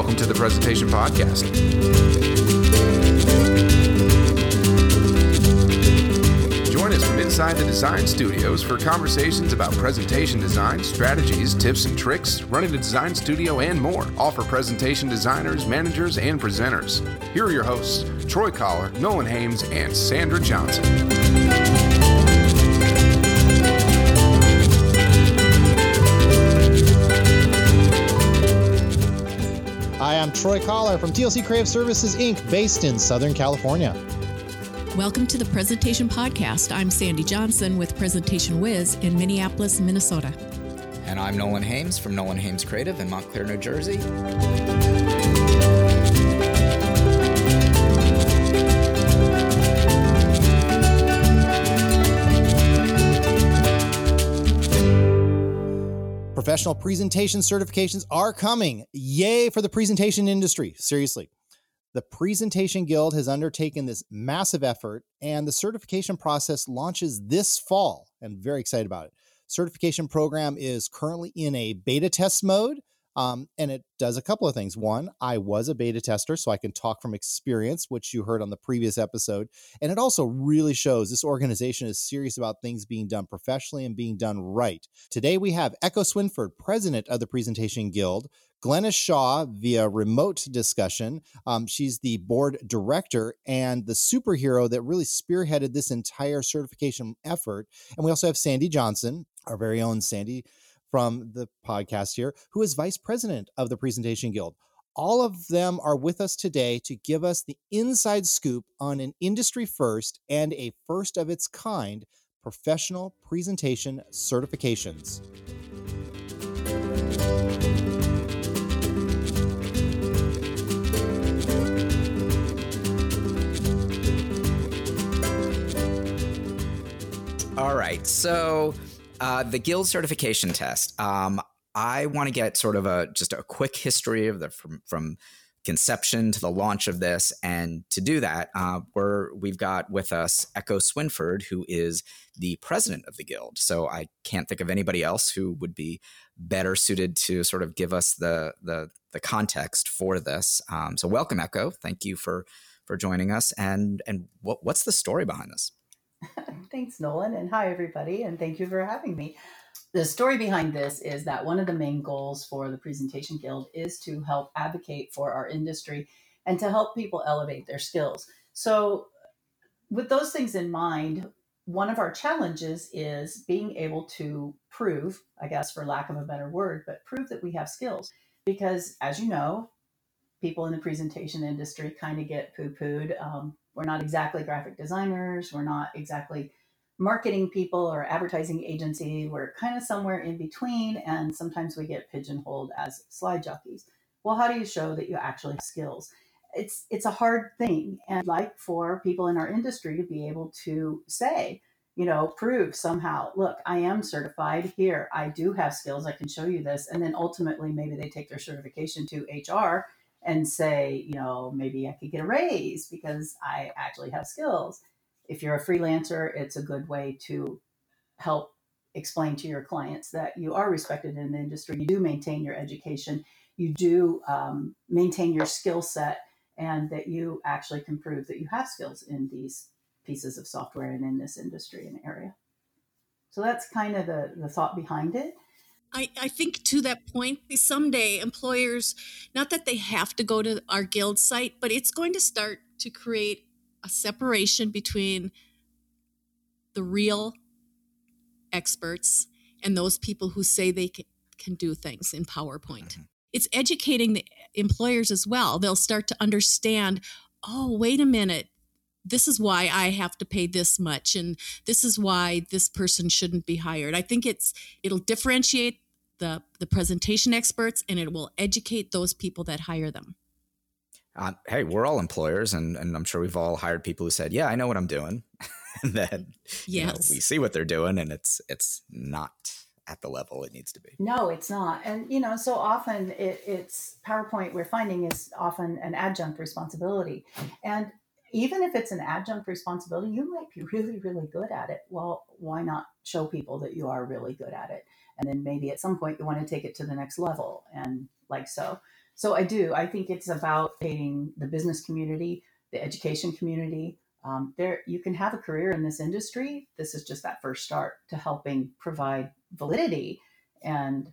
welcome to the Presentation Podcast. Join us from inside the design studios for conversations about presentation design, strategies, tips and tricks, running a design studio, and more, all for presentation designers, managers, and presenters. Here are your hosts, Troy Collar, Nolan Hames, and Sandra Johnson. Hi, I'm Troy Collar from TLC Creative Services, Inc., based in Southern California. Welcome to the Presentation Podcast. I'm Sandy Johnson with Presentation Wiz in Minneapolis, Minnesota. And I'm Nolan Hames from Nolan Hames Creative in Montclair, New Jersey. Professional presentation certifications are coming. Yay for the presentation industry. Seriously. The Presentation Guild has undertaken this massive effort, and the certification process launches this fall. I'm very excited about it. Certification program is currently in a beta test mode, and it does a couple of things. One, I was a beta tester, so I can talk from experience, which you heard on the previous episode. And it also really shows this organization is serious about things being done professionally and being done right. Today, we have Echo Swinford, president of the Presentation Guild, Glennis Shaw via remote discussion. She's the board director and the superhero that really spearheaded this entire certification effort. And we also have Sandy Johnson, our very own Sandy from the podcast here, who is vice president of the Presentation Guild. All of them are with us today to give us the inside scoop on an industry first and a first of its kind professional presentation certifications. All right, so the Guild certification test. I want to get sort of just a quick history of from conception to the launch of this, and to do that, we've got with us Echo Swinford, who is the president of the Guild. So I can't think of anybody else who would be better suited to sort of give us the context for this. So welcome, Echo. Thank you for joining us. And what's the story behind this? Thanks, Nolan, and hi, everybody, and thank you for having me. The story behind this is that one of the main goals for the Presentation Guild is to help advocate for our industry and to help people elevate their skills. So with those things in mind, one of our challenges is being able to prove, I guess for lack of a better word, but prove that we have skills. Because as you know, people in the presentation industry kind of get poo-pooed. We're not exactly graphic designers. We're not exactly marketing people or advertising agency. We're kind of somewhere in between. And sometimes we get pigeonholed as slide jockeys. Well, how do you show that you actually have skills? It's a hard thing. And I'd like for people in our industry to be able to say, prove somehow, look, I am certified here. I do have skills. I can show you this. And then ultimately, maybe they take their certification to HR and say, maybe I could get a raise because I actually have skills. If you're a freelancer, it's a good way to help explain to your clients that you are respected in the industry. You do maintain your education. You do maintain your skill set, and that you actually can prove that you have skills in these pieces of software and in this industry and area. So that's kind of the thought behind it. I think to that point, someday employers, not that they have to go to our guild site, but it's going to start to create a separation between the real experts and those people who say they can do things in PowerPoint. Mm-hmm. It's educating the employers as well. They'll start to understand, oh, wait a minute. This is why I have to pay this much, and this is why this person shouldn't be hired. I think it'll differentiate the presentation experts, and it will educate those people that hire them. Hey, we're all employers, and I'm sure we've all hired people who said, yeah, I know what I'm doing. And then yes. We see what they're doing, and it's not at the level it needs to be. No, it's not. And, so often it's PowerPoint we're finding is often an adjunct responsibility. And even if it's an adjunct responsibility, you might be really, really good at it. Well, why not show people that you are really good at it? And then maybe at some point you want to take it to the next level, and like so. So I do. I think it's about educating the business community, the education community. There, you can have a career in this industry. This is just that first start to helping provide validity and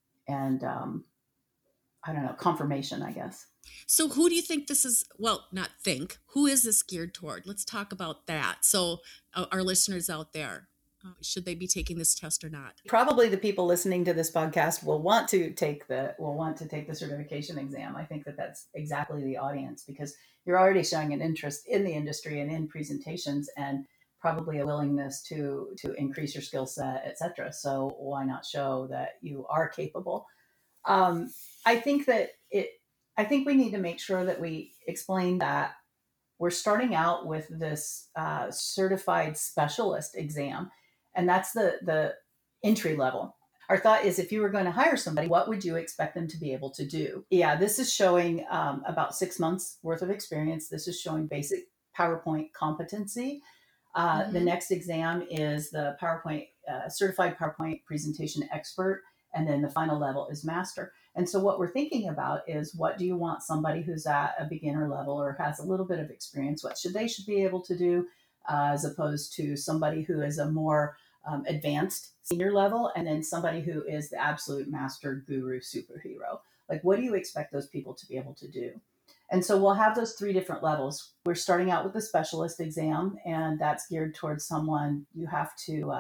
I don't know, confirmation, I guess. So who do you think this is? Well, not think. Who is this geared toward? Let's talk about that. So our listeners out there, should they be taking this test or not? Probably the people listening to this podcast will want to take the certification exam. I think that that's exactly the audience, because you're already showing an interest in the industry and in presentations, and probably a willingness to increase your skill set, et cetera. So why not show that you are capable? I think we need to make sure that we explain that we're starting out with this certified specialist exam, and that's the entry level. Our thought is, if you were going to hire somebody, what would you expect them to be able to do? Yeah, this is showing about 6 months worth of experience. This is showing basic PowerPoint competency. The next exam is the certified PowerPoint presentation expert. And then the final level is master. And so what we're thinking about is, what do you want somebody who's at a beginner level or has a little bit of experience, what should be able to do, as opposed to somebody who is a more advanced senior level, and then somebody who is the absolute master guru superhero. Like, what do you expect those people to be able to do? And so we'll have those 3 different levels. We're starting out with the specialist exam, and that's geared towards someone you have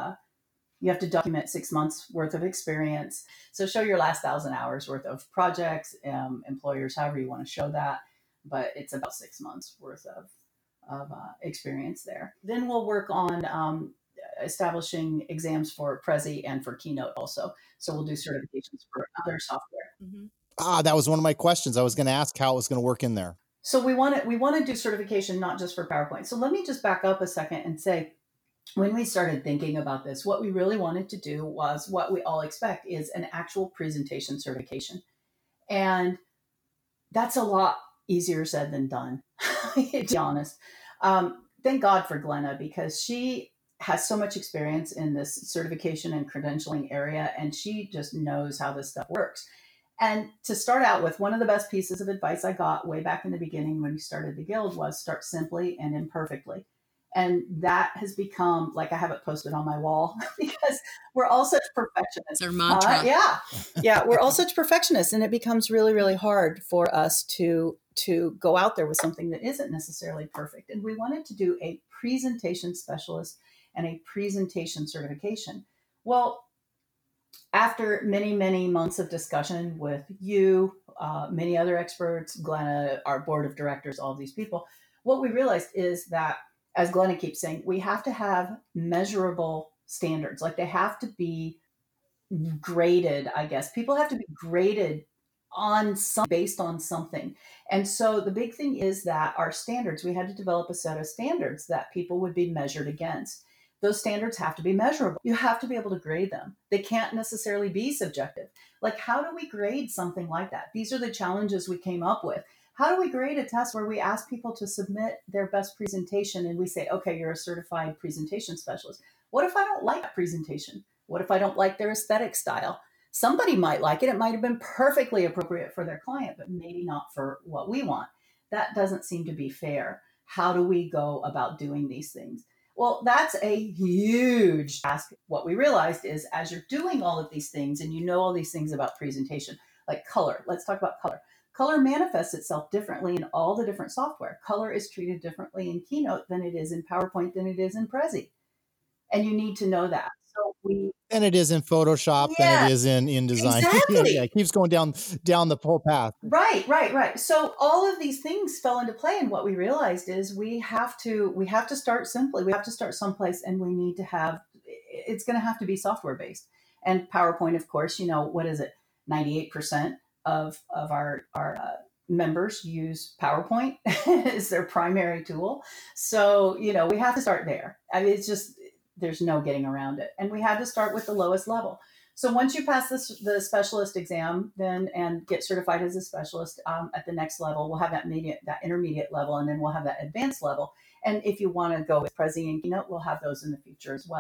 to document 6 months worth of experience. So show your last 1,000 hours worth of projects, employers, however you want to show that. But it's about 6 months worth of experience there. Then we'll work on establishing exams for Prezi and for Keynote also. So we'll do certifications for other software. Mm-hmm. That was one of my questions. I was going to ask how it was going to work in there. So we want to do certification not just for PowerPoint. So let me just back up a second and say, when we started thinking about this, what we really wanted to do was what we all expect, is an actual presentation certification. And that's a lot easier said than done, to be honest. Thank God for Glenna, because she has so much experience in this certification and credentialing area, and she just knows how this stuff works. And to start out with, one of the best pieces of advice I got way back in the beginning when we started the Guild was, start simply and imperfectly. And that has become, like, I have it posted on my wall, because we're all such perfectionists. It's our mantra. Yeah, we're all such perfectionists, and it becomes really, really hard for us to go out there with something that isn't necessarily perfect. And we wanted to do a presentation specialist and a presentation certification. Well, after many, many months of discussion with you, many other experts, Glenna, our board of directors, all of these people, what we realized is that, as Glenna keeps saying, we have to have measurable standards. Like, they have to be graded, I guess. People have to be graded based on something. And so the big thing is that our standards, we had to develop a set of standards that people would be measured against. Those standards have to be measurable. You have to be able to grade them. They can't necessarily be subjective. Like, how do we grade something like that? These are the challenges we came up with. How do we grade a test where we ask people to submit their best presentation and we say, okay, you're a certified presentation specialist? What if I don't like that presentation? What if I don't like their aesthetic style? Somebody might like it. It might have been perfectly appropriate for their client, but maybe not for what we want. That doesn't seem to be fair. How do we go about doing these things? Well, that's a huge task. What we realized is, as you're doing all of these things and you know all these things about presentation, like color, let's talk about color. Color manifests itself differently in all the different software. Color is treated differently in Keynote than it is in PowerPoint than it is in Prezi. And you need to know that. And it is in Photoshop than it is in InDesign. Exactly. It keeps going down the whole path. Right. So all of these things fell into play. And what we realized is we have to start simply. We have to start someplace, and we need to it's going to have to be software based. And PowerPoint, of course, what is it? 98% of our members use PowerPoint as their primary tool. So, we have to start there. I mean, it's just, there's no getting around it. And we had to start with the lowest level. So once you pass the specialist exam and get certified as a specialist, at the next level, we'll have that intermediate level, and then we'll have that advanced level. And if you want to go with Prezi and Keynote, we'll have those in the future as well.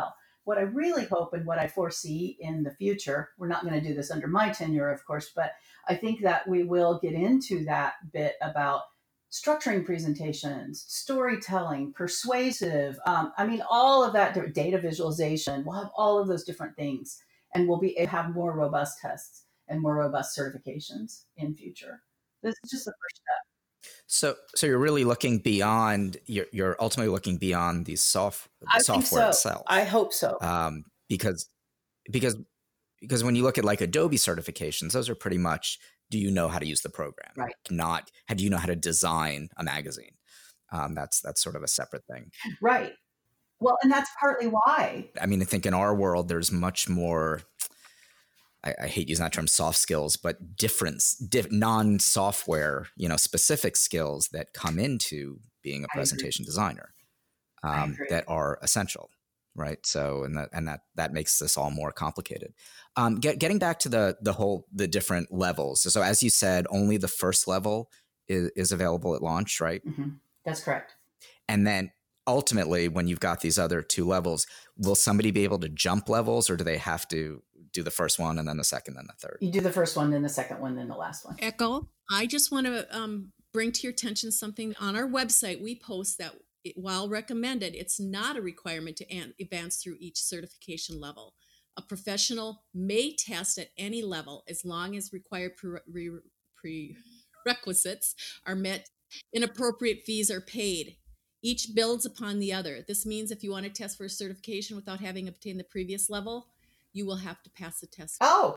what I really hope and what I foresee in the future, we're not going to do this under my tenure, of course, but I think that we will get into that bit about structuring presentations, storytelling, persuasive. All of that, data visualization. We'll have all of those different things, and we'll have more robust tests and more robust certifications in future. This is just the first step. So you're really looking beyond. You're ultimately looking beyond the software itself. I hope so. Because when you look at like Adobe certifications, those are pretty much, do you know how to use the program? Right. Not, how do you know how to design a magazine? That's sort of a separate thing. Right. Well, and that's partly why. I mean, I think in our world, there's much more, I hate using that term, soft skills, but non-software, specific skills that come into being a presentation designer that are essential. Right. So, that makes this all more complicated. Getting back to the different levels. So as you said, only the first level is available at launch, right? Mm-hmm. That's correct. And then ultimately, when you've got these other two levels, will somebody be able to jump levels, or do they have to do the first one and then the second, then the third? You do the first one, then the second one, then the last one. Echo, I just want to bring to your attention something on our website. We post that while recommended, it's not a requirement to advance through each certification level. A professional may test at any level as long as required prerequisites are met and appropriate fees are paid. Each builds upon the other. This means if you want to test for a certification without having obtained the previous level, you will have to pass the test.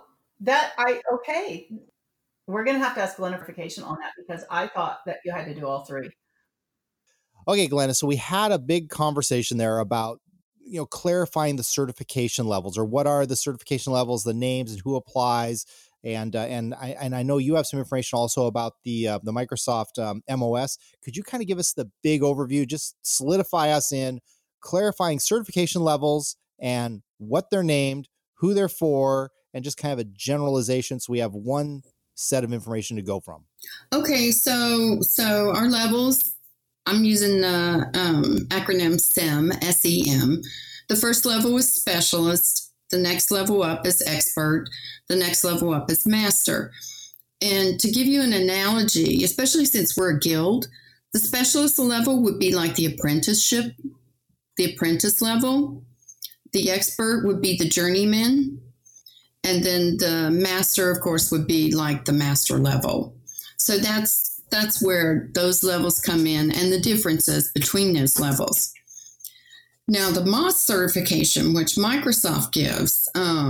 Okay. We're going to have to ask Glenna clarification on that, because I thought that you had to do all three. Okay, Glenna, so we had a big conversation there about, clarifying the certification levels, or what are the certification levels, the names, and who applies. And I know you have some information also about the Microsoft MOS. Could you kind of give us the big overview, just solidify us in clarifying certification levels and what they're named, who they're for, and just kind of a generalization so we have one set of information to go from? Okay, so our levels, I'm using the acronym SEM, S-E-M. The first level is specialist. The next level up is expert. The next level up is master. And to give you an analogy, especially since we're a guild, the specialist level would be like the apprenticeship, the apprentice level. The expert would be the journeyman. And then the master, of course, would be like the master level. So that's where those levels come in, and the differences between those levels. Now, the MOS certification, which Microsoft gives,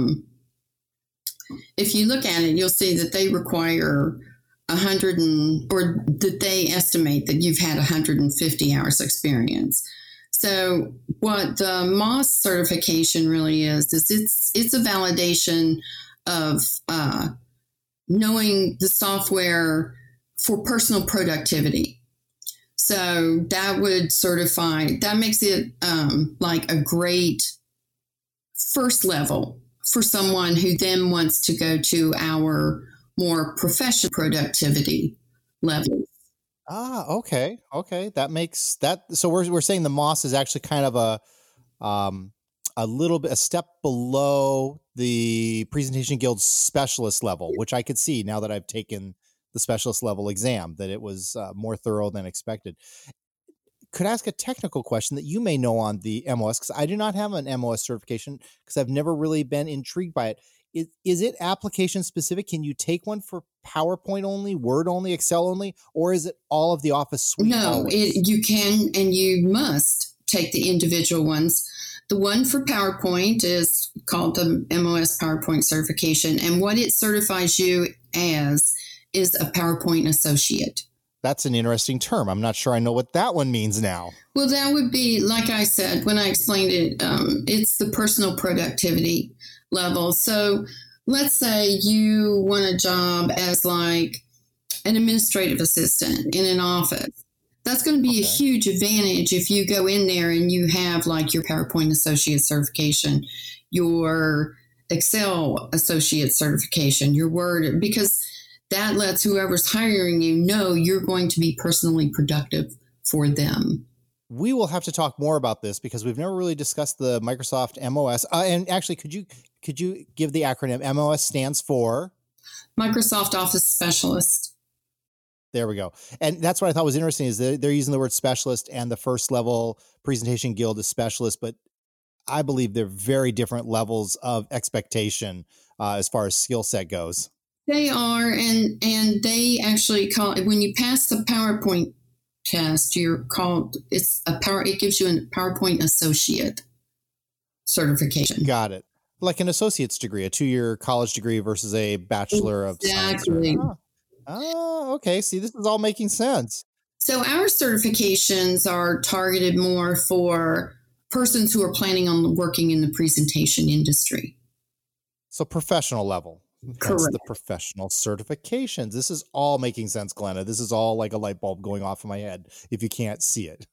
if you look at it, you'll see that they require that they estimate that you've had 150 hours experience. So what the MOS certification really is it's a validation of knowing the software for personal productivity. So that would that makes it like a great first level for someone who then wants to go to our more professional productivity level. Okay. That makes that. So we're saying the MOS is actually kind of a step below the Presentation Guild specialist level, which I could see now that I've taken the specialist level exam, that it was more thorough than expected. Could I ask a technical question that you may know on the MOS? Because I do not have an MOS certification because I've never really been intrigued by it. Is it application specific? Can you take one for PowerPoint only, Word only, Excel only, or is it all of the Office suite? No, you can and you must take the individual ones. The one for PowerPoint is called the MOS PowerPoint certification, and what it certifies you as is a PowerPoint associate. That's an interesting term. I'm not sure I know what that one means now. Well, that would be, like I said, when I explained it, it's the personal productivity level. So let's say you want a job as like an administrative assistant in an office. That's going to be a huge advantage if you go in there and you have like your PowerPoint associate certification, your Excel associate certification, your Word, because that lets whoever's hiring you know you're going to be personally productive for them. we will have to talk more about this because we've never really discussed the Microsoft MOS. And actually, could you give the acronym? MOS stands for Microsoft Office Specialist. There we go. And that's what I thought was interesting is they're using the word specialist, and the first level presentation guild is specialist, but I believe they're very different levels of expectation as far as skill set goes. They are, and they actually call it, when you pass the PowerPoint test, it gives you a PowerPoint associate certification. Got it. Like an associate's degree, a 2-year college degree versus a bachelor of science. Exactly. Oh, okay. See, this is all making sense. So our certifications are targeted more for persons who are planning on working in the presentation industry. So professional level. Correct. That's the professional certifications. This is all making sense, Glenna. This is all like a light bulb going off in my head if you can't see it.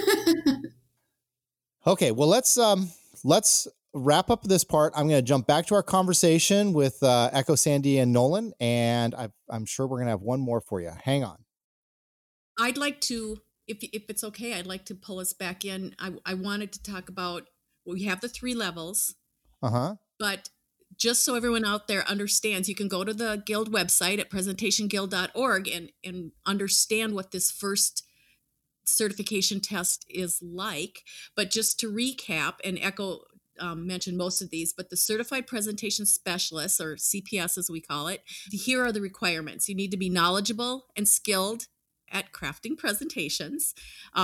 Okay, well, let's wrap up this part. I'm going to jump back to our conversation with Echo, Sandy, and Nolan, and I'm sure we're going to have one more for you. Hang on. I'd like to, if it's okay, I'd like to pull us back in. I wanted to talk about, we have the 3 levels, but just so everyone out there understands, you can go to the Guild website at presentationguild.org and understand what this first certification test is like. But just to recap, and Echo mentioned most of these, but the Certified Presentation Specialist, or CPS as we call it, here are the requirements. You need to be knowledgeable and skilled at crafting presentations.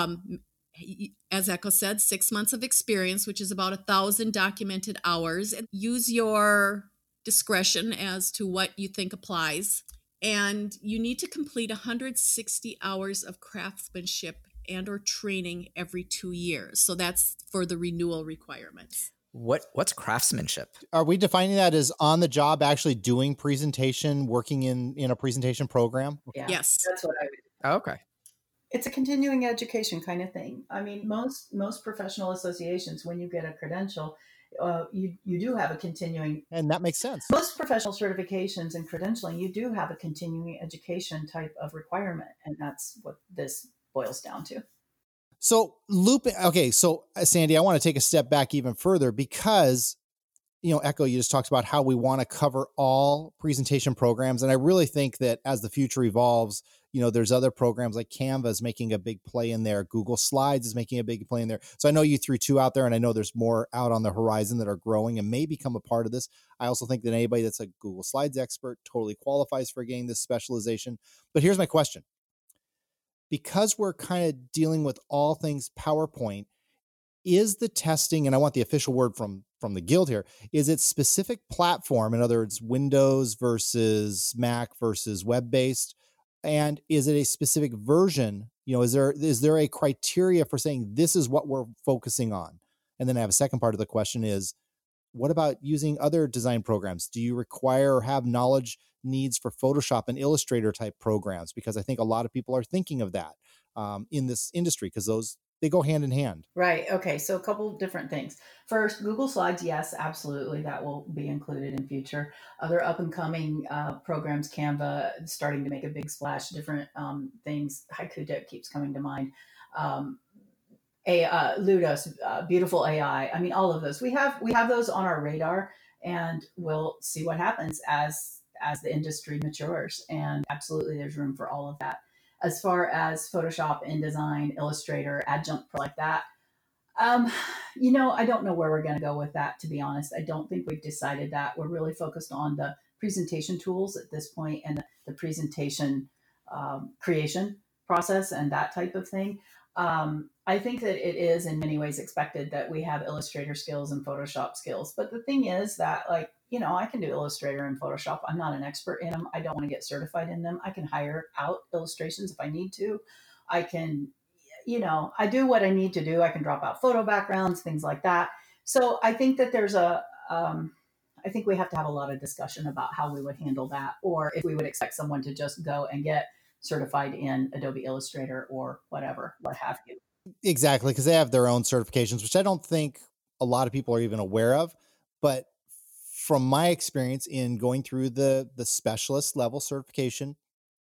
As Echo said, 6 months of experience, which is about 1,000 documented hours. And use your discretion as to what you think applies. And you need to complete 160 hours of craftsmanship and or training every 2 years. So that's for the renewal requirements. What's craftsmanship? Are we defining that as on the job, actually doing presentation, working in a presentation program? Yeah, yes. That's what I would. Oh, okay. It's a continuing education kind of thing. I mean, most professional associations, when you get a credential, you do have a continuing. And that makes sense. Most professional certifications and credentialing, you do have a continuing education type of requirement. And that's what this boils down to. So so Sandy, I want to take a step back even further because, Echo, you just talked about how we want to cover all presentation programs. And I really think that as the future evolves, there's other programs like Canva is making a big play in there. Google Slides is making a big play in there. So I know you threw 2 out there, and I know there's more out on the horizon that are growing and may become a part of this. I also think that anybody that's a Google Slides expert totally qualifies for getting this specialization. But here's my question. Because we're kind of dealing with all things PowerPoint, is the testing, and I want the official word from the Guild here, is it specific platform, in other words, Windows versus Mac versus web-based? And is it a specific version? Is there a criteria for saying this is what we're focusing on? And then I have a second part of the question is, what about using other design programs? Do you require or have knowledge needs for Photoshop and Illustrator type programs? Because I think a lot of people are thinking of that in this industry because they go hand in hand. Right. Okay. So a couple different things. First, Google Slides. Yes, absolutely. That will be included in future. Other up and coming programs, Canva, starting to make a big splash, different things. HaikuDeck keeps coming to mind. Ludos, Beautiful AI. I mean, all of those. We have those on our radar, and we'll see what happens as the industry matures. And absolutely, there's room for all of that. As far as Photoshop, InDesign, Illustrator, Adjunct like that, I don't know where we're going to go with that, to be honest. I don't think we've decided that. We're really focused on the presentation tools at this point and the presentation creation process and that type of thing. I think that it is in many ways expected that we have Illustrator skills and Photoshop skills. But the thing is that, I can do Illustrator and Photoshop. I'm not an expert in them. I don't want to get certified in them. I can hire out illustrations if I need to. I can, I do what I need to do. I can drop out photo backgrounds, things like that. So I think that there's I think we have to have a lot of discussion about how we would handle that, or if we would expect someone to just go and get certified in Adobe Illustrator or what have you. Exactly, because they have their own certifications, which I don't think a lot of people are even aware of. But from my experience in going through the specialist level certification,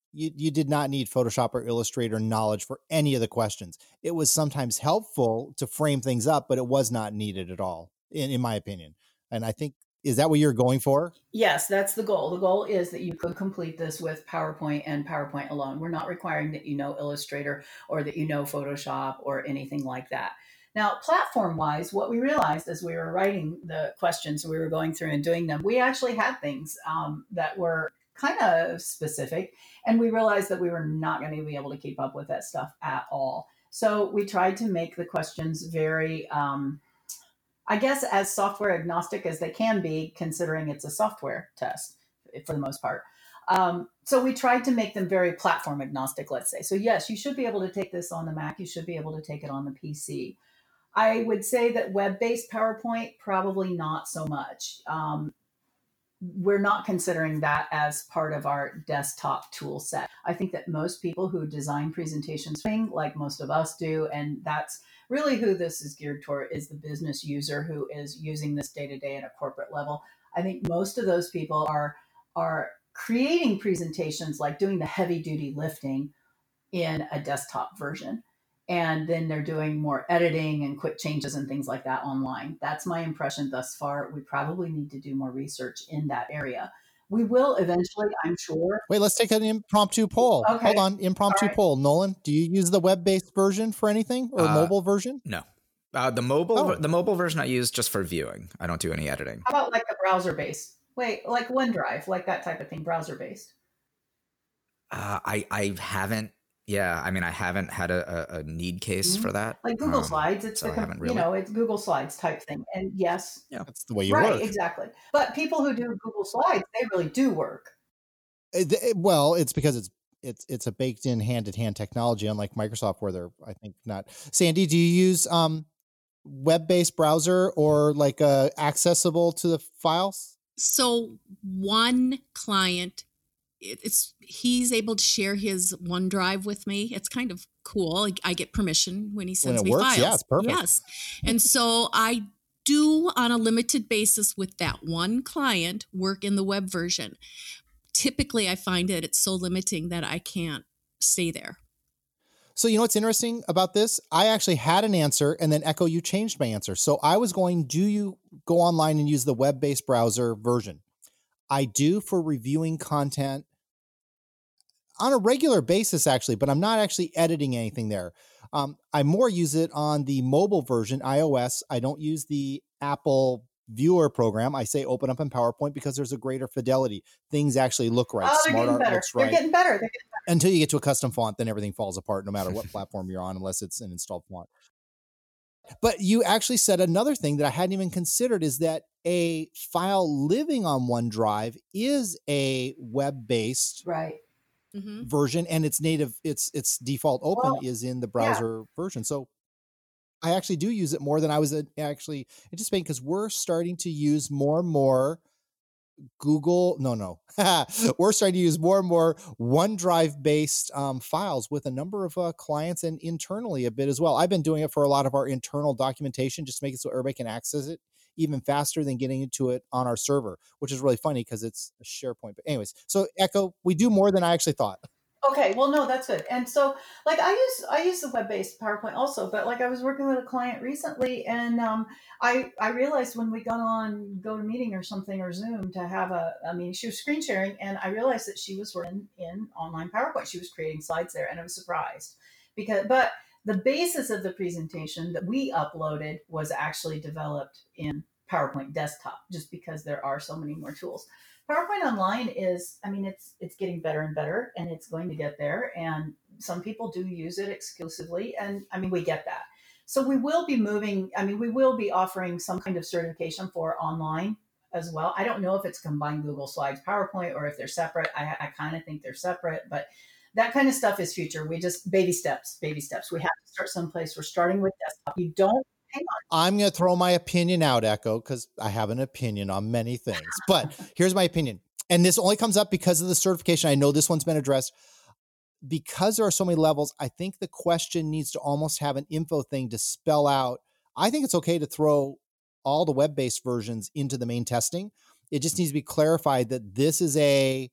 you did not need Photoshop or Illustrator knowledge for any of the questions. It was sometimes helpful to frame things up, but it was not needed at all, in my opinion. And I think, is that what you're going for? Yes, that's the goal. The goal is that you could complete this with PowerPoint and PowerPoint alone. We're not requiring that you know Illustrator or that you know Photoshop or anything like that. Now, platform-wise, what we realized as we were writing the questions, we were going through and doing them, we actually had things that were kind of specific, and we realized that we were not going to be able to keep up with that stuff at all. So we tried to make the questions very, I guess, as software agnostic as they can be, considering it's a software test for the most part. So we tried to make them very platform agnostic, let's say. So yes, you should be able to take this on the Mac. You should be able to take it on the PC. I would say that web-based PowerPoint, probably not so much. We're not considering that as part of our desktop tool set. I think that most people who design presentations, like most of us do, and that's really who this is geared toward, is the business user who is using this day to day at a corporate level. I think most of those people are creating presentations, like doing the heavy duty lifting in a desktop version. And then they're doing more editing and quick changes and things like that online. That's my impression thus far. We probably need to do more research in that area. We will eventually, I'm sure. Wait, let's take an impromptu poll. Okay. Hold on, impromptu poll. Nolan, do you use the web-based version for anything, or mobile version? No. The mobile version I use just for viewing. I don't do any editing. How about like a browser-based? Wait, like OneDrive, like that type of thing, browser-based? I haven't. Yeah, I mean, I haven't had a need case for that. Like Google Slides, it's so it's Google Slides type thing. And yes, yeah, that's the way you work. Right, exactly. But people who do Google Slides, they really do work. Well, it's because it's a baked-in hand-in-hand technology, unlike Microsoft, where they're, I think, not. Sandy, do you use web-based browser or like accessible to the files? So one client, he's able to share his OneDrive with me. It's kind of cool. I get permission when he sends me files. Yeah, it's perfect. Yes. And so I do, on a limited basis with that one client, work in the web version. Typically, I find that it's so limiting that I can't stay there. So you know what's interesting about this? I actually had an answer, and then Echo, you changed my answer. So I was going, do you go online and use the web-based browser version? I do for reviewing content on a regular basis, actually, but I'm not actually editing anything there. I more use it on the mobile version, iOS. I don't use the Apple viewer program. I say open up in PowerPoint because there's a greater fidelity. Things actually look right. Oh, they're getting better. They're getting better. Until you get to a custom font, then everything falls apart, no matter what platform you're on, unless it's an installed font. But you actually said another thing that I hadn't even considered, is that a file living on OneDrive is a web-based version, and its native, its default open is in the browser version. So I actually do use it more than I was actually anticipating, because we're starting to use more and more we're starting to use more and more OneDrive based files with a number of clients, and internally a bit as well. I've been doing it for a lot of our internal documentation, just to make it so everybody can access it even faster than getting into it on our server, which is really funny because it's a SharePoint. But anyways, so Echo, we do more than I actually thought. Okay, well, no, that's good. And so, like, I use the web-based PowerPoint also, but like I was working with a client recently, and I realized when we got on GoToMeeting or something, or Zoom, to have she was screen sharing, and I realized that she was working in online PowerPoint. She was creating slides there, and I was surprised but the basis of the presentation that we uploaded was actually developed in PowerPoint desktop, just because there are so many more tools. PowerPoint Online is, it's getting better and better, and it's going to get there. And some people do use it exclusively. And we get that. So we will be we will be offering some kind of certification for online as well. I don't know if it's combined Google Slides, PowerPoint, or if they're separate. I kind of think they're separate, but that kind of stuff is future. We just baby steps. We have to start someplace. We're starting with desktop. You don't. Hang on. I'm going to throw my opinion out, Echo, because I have an opinion on many things. But here's my opinion. And this only comes up because of the certification. I know this one's been addressed. Because there are so many levels, I think the question needs to almost have an info thing to spell out. I think it's okay to throw all the web-based versions into the main testing. It just needs to be clarified that this is a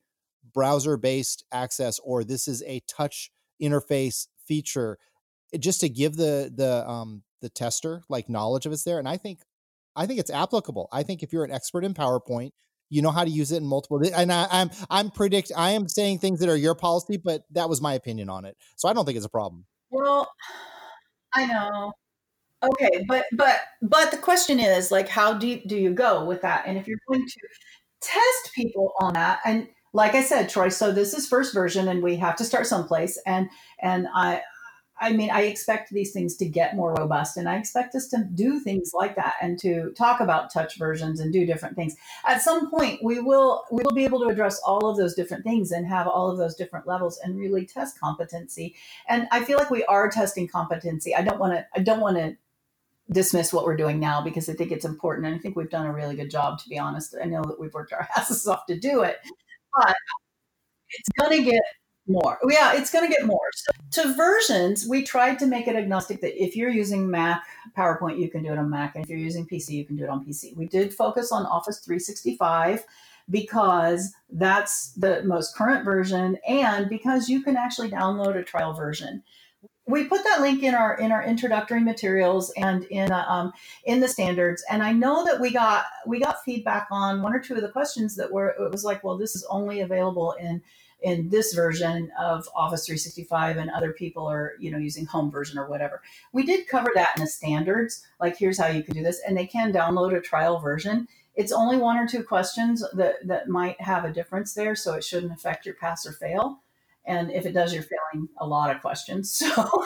browser-based access, or this is a touch interface feature, just to give the tester like knowledge of it's there. And I think it's applicable. I think if you're an expert in PowerPoint, you know how to use it in multiple. And I am saying things that are your policy, but that was my opinion on it. So I don't think it's a problem. Well, I know. Okay, but the question is, like, how deep do you go with that? And if you're going to test people on that, and like I said, Troy, so this is first version, and we have to start someplace. And I mean, I expect these things to get more robust, and I expect us to do things like that and to talk about touch versions and do different things. At some point, we will be able to address all of those different things and have all of those different levels and really test competency. And I feel like we are testing competency. I don't want to dismiss what we're doing now, because I think it's important, and I think we've done a really good job, to be honest. I know that we've worked our asses off to do it, but it's going to get more. Yeah, it's going to get more. So to versions, we tried to make it agnostic, that if you're using Mac PowerPoint, you can do it on Mac. And if you're using PC, you can do it on PC. We did focus on Office 365 because that's the most current version, and because you can actually download a trial version. We put that link in our introductory materials and in the standards. And I know that we got feedback on one or two of the questions that it was like, well, this is only available in this version of Office 365, and other people are, using home version or whatever. We did cover that in the standards, like, here's how you can do this, and they can download a trial version. It's only one or two questions that might have a difference there, so it shouldn't affect your pass or fail. And if it does, you're failing a lot of questions. So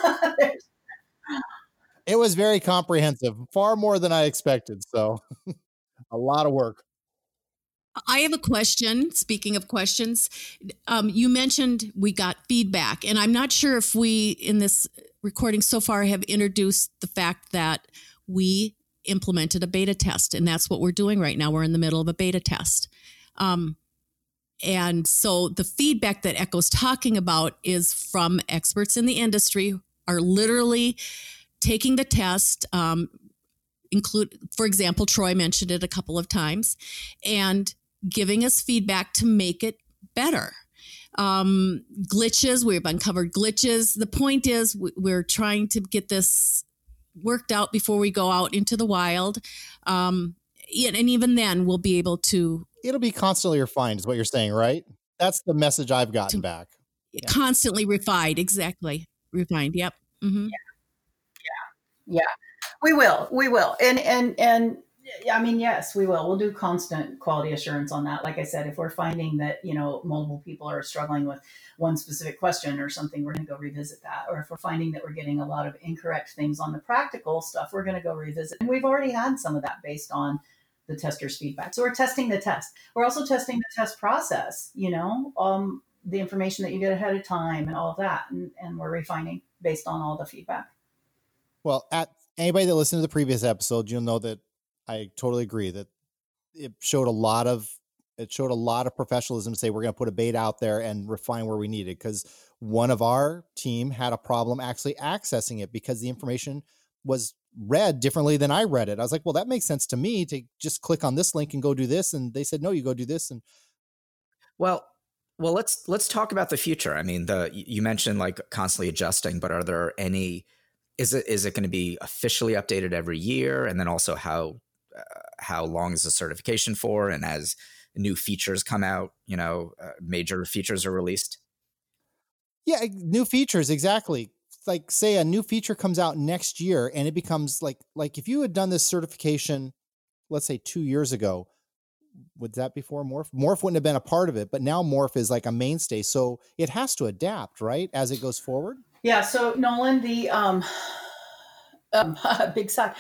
it was very comprehensive, far more than I expected. So a lot of work. I have a question. Speaking of questions, you mentioned we got feedback, and I'm not sure if we, in this recording so far, have introduced the fact that we implemented a beta test, and that's what we're doing right now. We're in the middle of a beta test. And so the feedback that Echo's talking about is from experts in the industry, are literally taking the test, for example, Troy mentioned it a couple of times, and giving us feedback to make it better. Glitches, we've uncovered glitches. The point is we're trying to get this worked out before we go out into the wild. And even then we'll be able to... It'll be constantly refined is what you're saying, right? That's the message I've gotten back. Yeah. Constantly refined. Exactly. Refined. Yep. Mm-hmm. Yeah. We will. And I mean, yes, we will. We'll do constant quality assurance on that. Like I said, if we're finding that, multiple people are struggling with one specific question or something, we're going to go revisit that. Or if we're finding that we're getting a lot of incorrect things on the practical stuff, we're going to go revisit. And we've already had some of that based on the tester's feedback. So we're testing the test. We're also testing the test process, the information that you get ahead of time and all of that. And we're refining based on all the feedback. Well, anybody that listened to the previous episode, you'll know that I totally agree that it showed a lot of professionalism to say we're going to put a beta out there and refine where we need it, because one of our team had a problem actually accessing it because the information was read differently than I read it. I was like, well, that makes sense to me to just click on this link and go do this. And they said, no, you go do this. And well, let's talk about the future. I mean, you mentioned like constantly adjusting, but are there any, is it going to be officially updated every year? And then also how long is the certification for? And as new features come out, major features are released. Yeah. New features. Exactly. Like, say a new feature comes out next year and it becomes like if you had done this certification, let's say 2 years ago, would that be for Morph? Morph wouldn't have been a part of it, but now Morph is like a mainstay. So it has to adapt, right? As it goes forward. Yeah. So Nolan, the big sigh.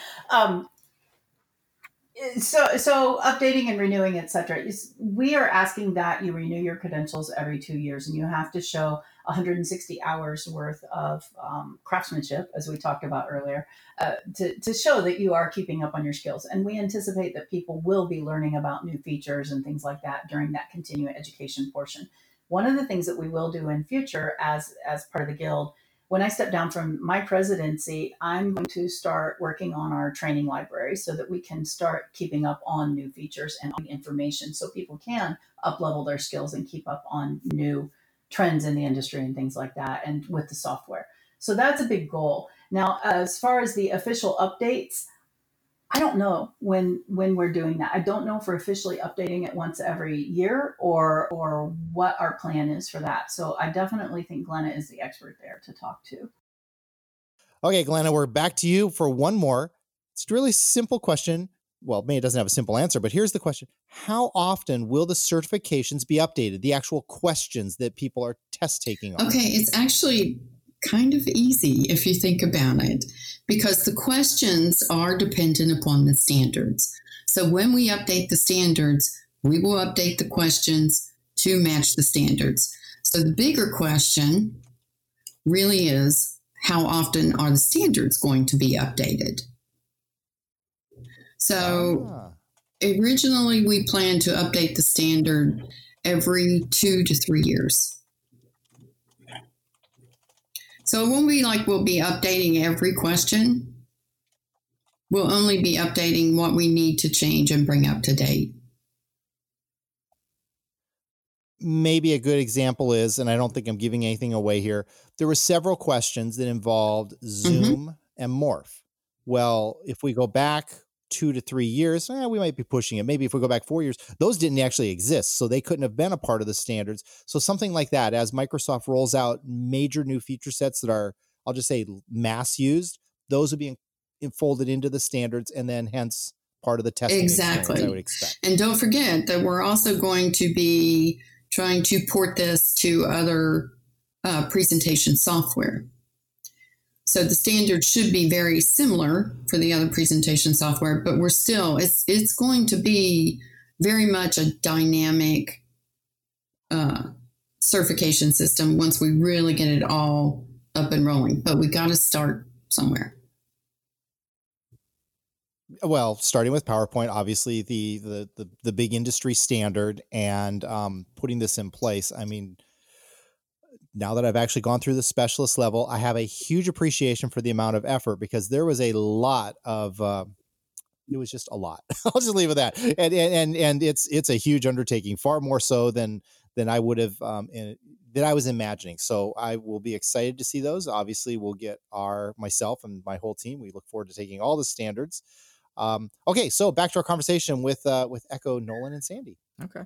So updating and renewing, et cetera, we are asking that you renew your credentials every 2 years, and you have to show 160 hours worth of craftsmanship, as we talked about earlier, to show that you are keeping up on your skills. And we anticipate that people will be learning about new features and things like that during that continuing education portion. One of the things that we will do in future as part of the Guild, when I step down from my presidency, I'm going to start working on our training library so that we can start keeping up on new features and on information so people can up-level their skills and keep up on new trends in the industry and things like that, and with the software. So that's a big goal. Now, as far as the official updates, I don't know when we're doing that. I don't know if we're officially updating it once every year or what our plan is for that. So I definitely think Glenna is the expert there to talk to. Okay, Glenna, we're back to you for one more. It's a really simple question. Well, maybe it doesn't have a simple answer, but here's the question. How often will the certifications be updated, the actual questions that people are test taking on? Okay, it's actually kind of easy if you think about it, because the questions are dependent upon the standards. So when we update the standards, we will update the questions to match the standards. So the bigger question really is, how often are the standards going to be updated? So originally we planned to update the standard every 2 to 3 years. So it won't be like we'll be updating every question. We'll only be updating what we need to change and bring up to date. Maybe a good example is, and I don't think I'm giving anything away here, there were several questions that involved Zoom and Morph. Well, if we go back 2 to 3 years, we might be pushing it. Maybe if we go back 4 years, those didn't actually exist. So they couldn't have been a part of the standards. So something like that, as Microsoft rolls out major new feature sets that are, I'll just say, mass used, those would be folded into the standards and then hence part of the testing experience, I would expect. And don't forget that we're also going to be trying to port this to other presentation software. So the standard should be very similar for the other presentation software, but we're still, it's going to be very much a dynamic certification system once we really get it all up and rolling. But we got to start somewhere. Well, starting with PowerPoint, obviously the big industry standard, and putting this in place. I mean, now that I've actually gone through the specialist level, I have a huge appreciation for the amount of effort, because there was a lot of, it was just a lot. I'll just leave it at that. And it's a huge undertaking, far more so than I would have, that I was imagining. So I will be excited to see those. Obviously we'll get myself and my whole team. We look forward to taking all the standards. Okay. So back to our conversation with Echo, Nolan, and Sandy. Okay.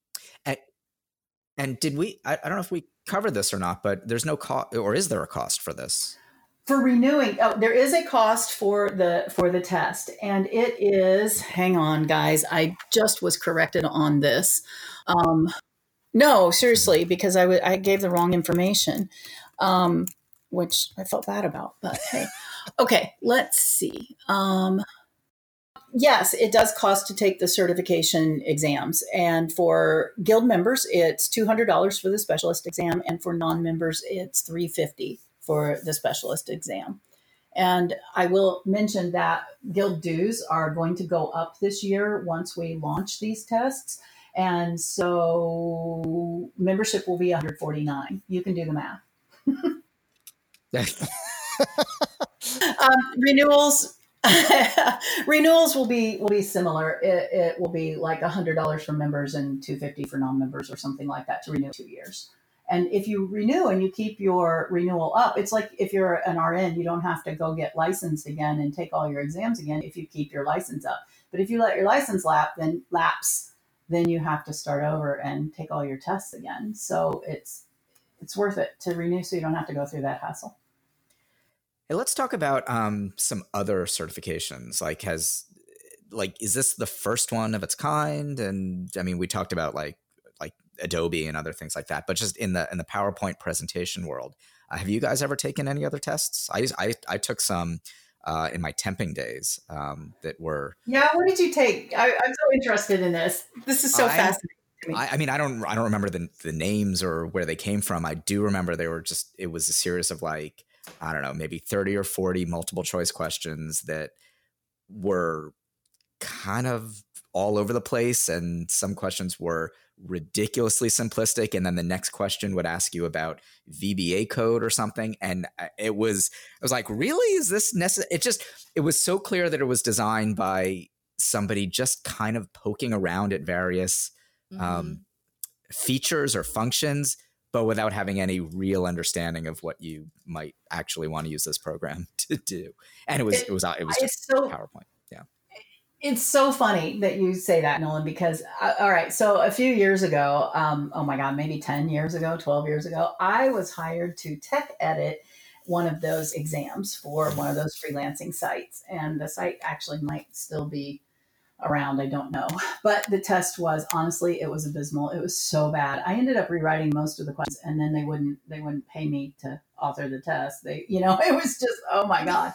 And did we, I don't know if we covered this or not, but there's no cost, or is there a cost for this? For renewing, there is a cost for the test, and it is, hang on guys, I just was corrected on this. No, seriously, because I gave the wrong information, which I felt bad about, but hey. Okay, let's see. Yes, it does cost to take the certification exams. And for Guild members, it's $200 for the specialist exam. And for non-members, it's $350 for the specialist exam. And I will mention that Guild dues are going to go up this year once we launch these tests. And so membership will be $149. You can do the math. Renewals will be similar. It will be like $100 for members and $250 for non-members or something like that to renew 2 years. And if you renew and you keep your renewal up, it's like if you're an RN, you don't have to go get licensed again and take all your exams again if you keep your license up. But if you let your license lapse, then you have to start over and take all your tests again. So it's worth it to renew so you don't have to go through that hassle. Hey, let's talk about some other certifications. Is this the first one of its kind? And I mean, we talked about like Adobe and other things like that, but just in the PowerPoint presentation world, have you guys ever taken any other tests? I took some in my temping days that were. Yeah, what did you take? I'm so interested in this. This is so fascinating to me. I mean, I don't remember the names or where they came from. I do remember it was a series of like, I don't know, maybe 30 or 40 multiple choice questions that were kind of all over the place, and some questions were ridiculously simplistic, and then the next question would ask you about VBA code or something, and I was like, really, is this necessary? It was so clear that it was designed by somebody just kind of poking around at various features or functions, but without having any real understanding of what you might actually want to use this program to do. And it was just PowerPoint. Yeah. It's so funny that you say that, Nolan, because, all right, so a few years ago, oh my God, maybe 10 years ago, 12 years ago, I was hired to tech edit one of those exams for one of those freelancing sites. And the site actually might still be around, I don't know. But the test was, honestly, it was abysmal. It was so bad. I ended up rewriting most of the questions, and then they wouldn't pay me to author the test. It was just, oh my God.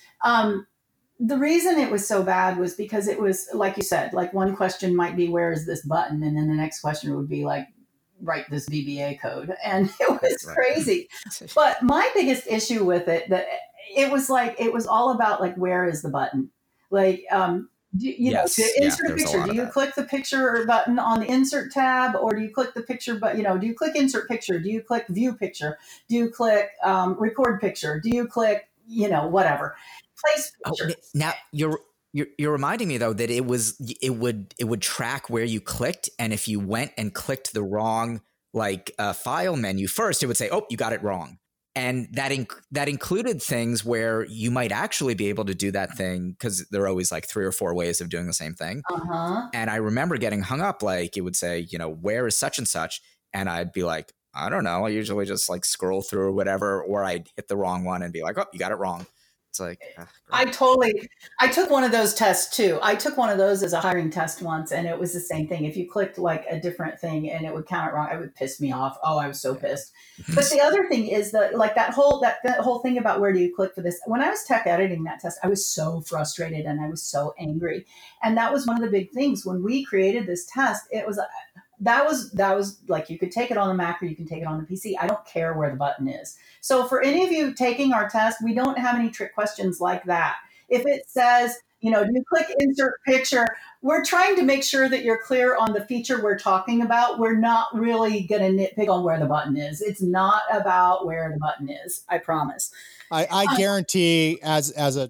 The reason it was so bad was because it was, like you said, like one question might be, where is this button? And then the next question would be like, write this VBA code. And it was crazy. But my biggest issue with it, that it was all about like, where is the button? Like, to insert a picture, do you click the picture button on the insert tab, or do you click the picture, but do you click insert picture? Do you click view picture? Do you click record picture? Do you click, whatever? Place picture. Oh, now you're reminding me though that it would track where you clicked, and if you went and clicked the wrong file menu first, it would say, "Oh, you got it wrong." And that included things where you might actually be able to do that thing, because there are always like 3 or 4 ways of doing the same thing. And I remember getting hung up, like it would say, where is such and such? And I'd be like, I don't know. I usually just like scroll through or whatever, or I'd hit the wrong one and be like, oh, you got it wrong. It's like, I took one of those tests too. I took one of those as a hiring test once, and it was the same thing. If you clicked like a different thing and it would count it wrong, it would piss me off. Oh, I was so pissed. But the other thing is that like that whole thing about where do you click for this? When I was tech editing that test, I was so frustrated and I was so angry. And that was one of the big things when we created this test. It was that was like, you could take it on the Mac or you can take it on the PC. I don't care where the button is. So for any of you taking our test, we don't have any trick questions like that. If it says, do you click insert picture, we're trying to make sure that you're clear on the feature we're talking about. We're not really going to nitpick on where the button is. It's not about where the button is. I promise. I guarantee as a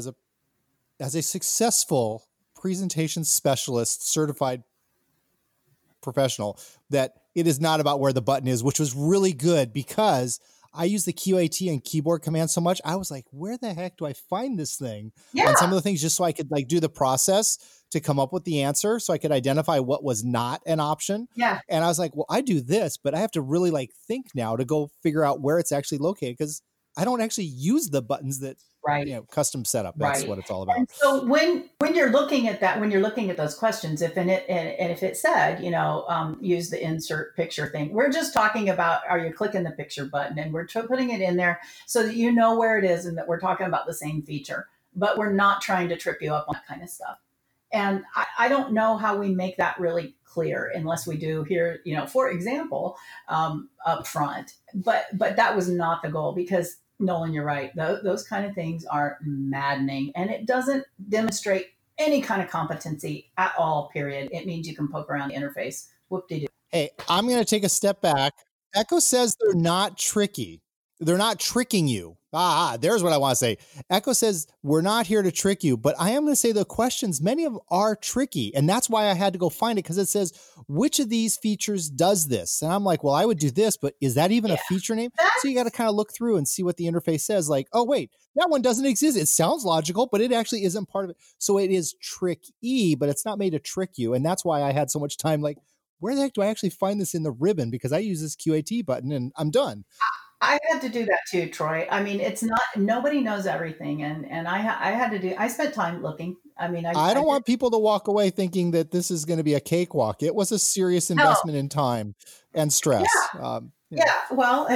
successful presentation specialist, certified professional, that it is not about where the button is, which was really good because I use the QAT and keyboard command so much. I was like, where the heck do I find this thing? Yeah. On some of the things, just so I could like do the process to come up with the answer, so I could identify what was not an option. Yeah. And I was like, well, I do this, but I have to really like think now to go figure out where it's actually located, because I don't actually use the buttons that custom setup. That's what it's all about. And so when you're looking at that, when you're looking at those questions, if it said, use the insert picture thing, we're just talking about, are you clicking the picture button? And we're putting it in there so that you know where it is and that we're talking about the same feature, but we're not trying to trip you up on that kind of stuff. And I don't know how we make that really clear unless we do here, for example, up front. But that was not the goal, because Nolan, you're right. Those kind of things are maddening, and it doesn't demonstrate any kind of competency at all, period. It means you can poke around the interface. Whoop-de-doo. Hey, I'm going to take a step back. Echo says they're not tricky. They're not tricking you. There's what I want to say. Echo says we're not here to trick you, but I am going to say the questions, many of them are tricky. And that's why I had to go find it, because it says, which of these features does this? And I'm like, well, I would do this, but is that even a feature name? So you got to kind of look through and see what the interface says. Like, oh, wait, that one doesn't exist. It sounds logical, but it actually isn't part of it. So it is tricky, but it's not made to trick you. And that's why I had so much time. Like, where the heck do I actually find this in the ribbon? Because I use this QAT button and I'm done. I had to do that too, Troy. I mean, it's not, nobody knows everything. And I spent time looking. I mean, I don't want people to walk away thinking that this is going to be a cakewalk. It was a serious investment in time and stress. But